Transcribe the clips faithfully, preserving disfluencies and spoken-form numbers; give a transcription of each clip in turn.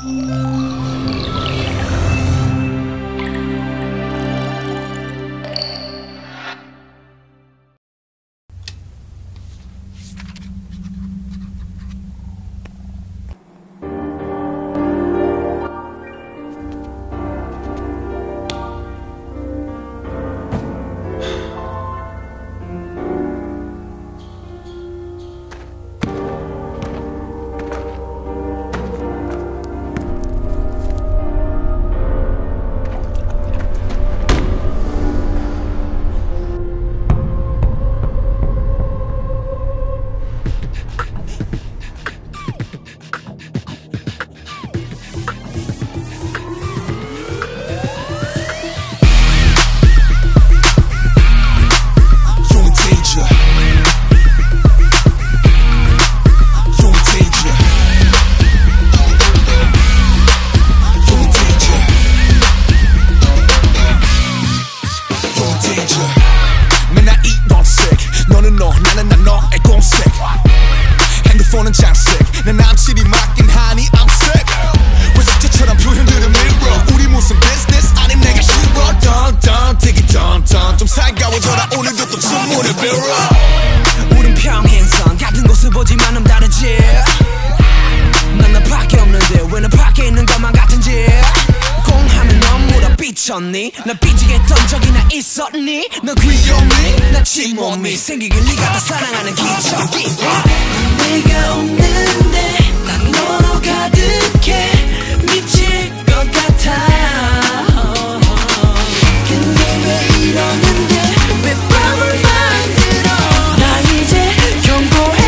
우린 평행선 같은 곳을 보지만 넌 다르지. 난 나밖에 없는데 왜 너 밖에 있는 것만 같은지. 공하면 넌 물어 삐쳤니? 나 삐지겠던 적이나 있었니? 너 귀여니? 나 침몸이 생기길 네가 다 사랑하는 기적이. 내가 없는데 난 너로 가득해 미칠 것 같아. 근데 왜 이러는데 왜 밤을 만들어. 나 이제 경고해.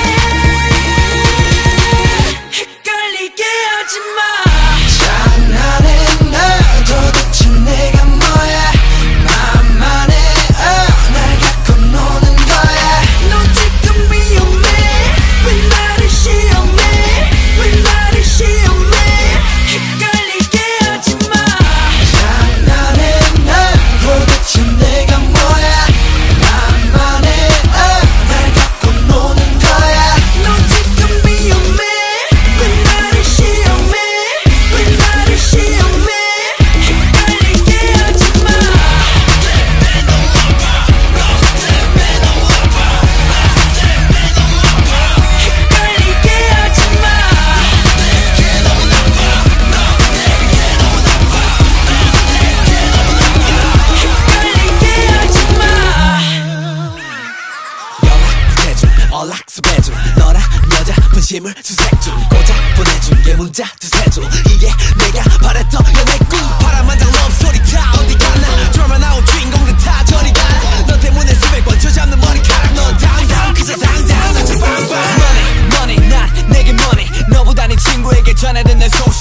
헷갈리게 하지마. 장난해 나 도대체 내가 뭐야. 만만해 어, 날 갖고 노는 거야. 너 지금 위험해. 왜 나를 시험해. 왜 나를 시험해. 헷갈리게 하지마. 장난해 나 도대체 내가 뭐야. 만만해 어, 날 갖고 노는 거야. 너 지금 위험해. 왜 나를 시험해. 왜 나를 시험해. 헷갈리게 하지마. 헷갈리게 하지마. 헷갈리게 하지마. 연락 대중 연락서 배중 너란 여자 분심을 수색중 고작 보내준 게 문자 두세 줄. 이게 내가 바랬던 연애 꿈. 바람만장 러브소리 다 어디 갔나. 드라마 나온 주인공들 다 저리 가. 너 때문에 수백 번 쥐어잡는 머리카락. 넌 당당 그저 당당 난 저 빵빵. Money money 난 내게 money. 너보다 네 친구에게 전해든 내 소식.